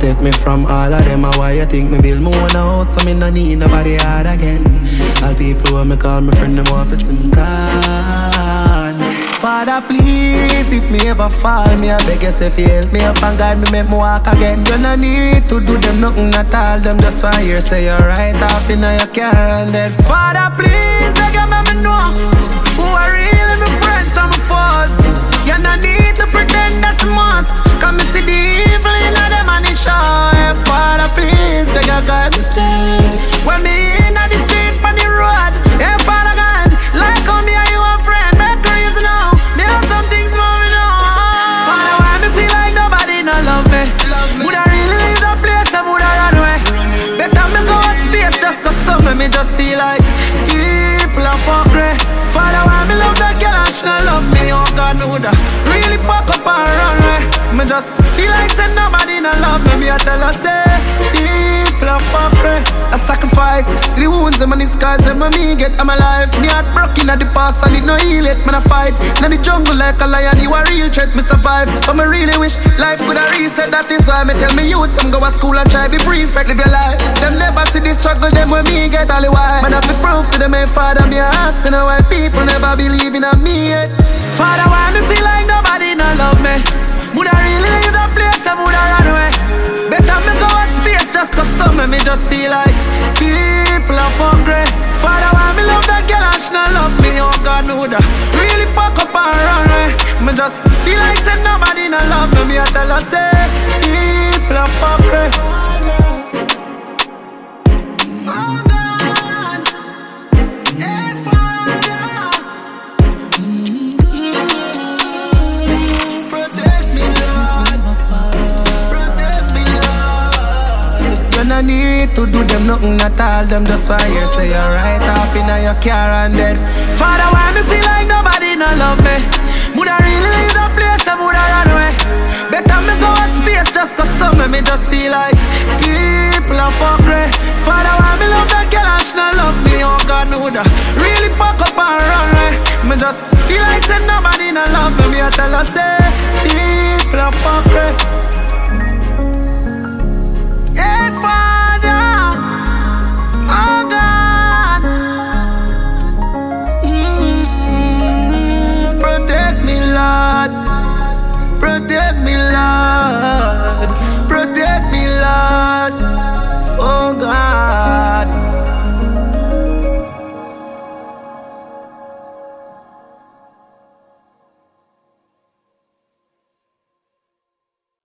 protect me from all of them. Why you think me build me own house, so me no need nobody hard again. All people when me call my friend, them want for some God. Father, please, if me ever fall, me I beg you, say if you help me up and guide me, make me walk again. You no need to do them nothing at all. Them just want hear say you're right off in your car and dead. Father, please, beg you, make me know who are real and my friends and my foes. You no need to pretend that's a must. Come and see the evil in them and it show. Hey, Father, please, beg you, guide me steps when me in the street on the road. Hey, Father God, like how me and you a friend, make reason now. There are some things moving on. Father, why me feel like nobody no love me? Would I really leave the place or would I run away? Better me go a space just cause some of me just feel like people are fuckery. Father, why me love that girl and she not love me? Oh God, me woulda really pack up and run away. Me just feel like say nobody no love me. Me I tell her say people are fuckery. I sacrifice, see the wounds them and the scars them me get. I'm alive, me heart broken at the past and it no heal it. Man I fight in the jungle like a lion. You a real threat, me survive. But me really wish life coulda reset. That is why me tell me youth some go to school and try be prefect, live your life. Them never see the struggle them when me get all the while. Man I fi prove to them my father me asking why people never believe in me yet. Father, why me feel like nobody no love me? Would I really leave the place or would I run away? Better me go a space just cause some of me just feel like people are fuckery. Father, why me love that girl and she not love me? Oh God, me woulda really pack up and run away. Me just feel like say nobody no love me. Me I tell her say people are fuckery. Oh God, hey Father, protect me Lord, protect me Lord. You no need to do them nothing at all. Them just want hear say you're right off in your car and dead. Father, why me feel like nobody no love me? Would I really leave the place or would I run away? Better me go a space just cause some of me just feel like people are fuckery. Father, why me love that girl and she not love me? Oh God, me woulda really pack up and run away. Me just feel like say nobody no love me. Me I tell her say people are fuckery. Hey Father, oh God, protect me Lord, protect me Lord.